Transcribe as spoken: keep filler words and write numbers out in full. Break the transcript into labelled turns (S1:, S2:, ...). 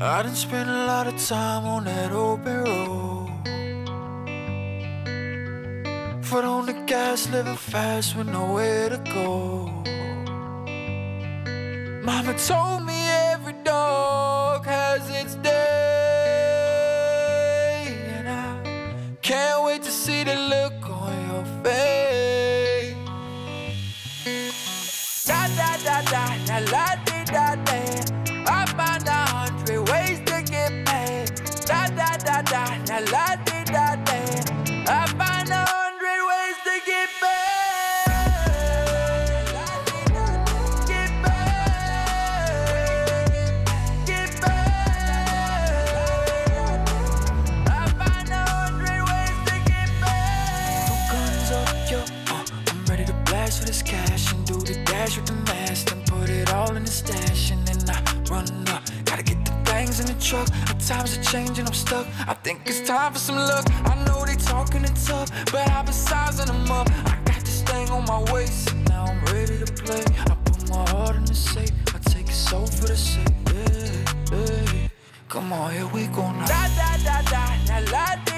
S1: I done spent a lot of time on that open road. Foot on the gas, living fast with nowhere to go. Mama told me every dog has its day, and I can't wait to see the look on your face. Da da da da, na la di da da. I found a hundred ways to get paid. Da da da da, na la di da da. I find a hundred ways to get paid. Get paid. Get paid. I find a hundred ways to get paid. Two guns up, yo, uh, I'm ready to blast for this cash and do the dash with the mask and put it all in the stash and then I run up. Gotta get the things in the truck. The times are changing, I'm stuck. I think it's time for some luck. I know they talking it tough, but I've been sizing them up. I got this thing on my waist, and now I'm ready to play. I put my heart in the safe. I take it so for the sake. Yeah, yeah. Come on, here we go now. Da da da da, na la.